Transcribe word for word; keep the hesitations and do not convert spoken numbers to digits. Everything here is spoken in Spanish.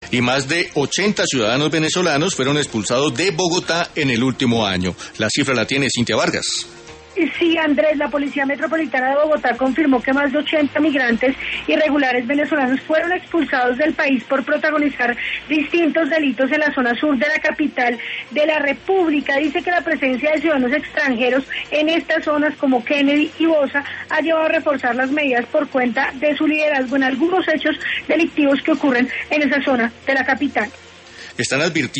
Y más de ochenta ciudadanos venezolanos fueron expulsados de Bogotá en el último año. La cifra la tiene Cintia Vargas. Sí, Andrés, la Policía Metropolitana de Bogotá confirmó que más de ochenta migrantes irregulares venezolanos fueron expulsados del país por protagonizar distintos delitos en la zona sur de la capital de la República. Dice que la presencia de ciudadanos extranjeros en estas zonas como Kennedy y Bosa ha llevado a reforzar las medidas por cuenta de su liderazgo en algunos hechos delictivos que ocurren en esa zona de la capital. Están advirtiendo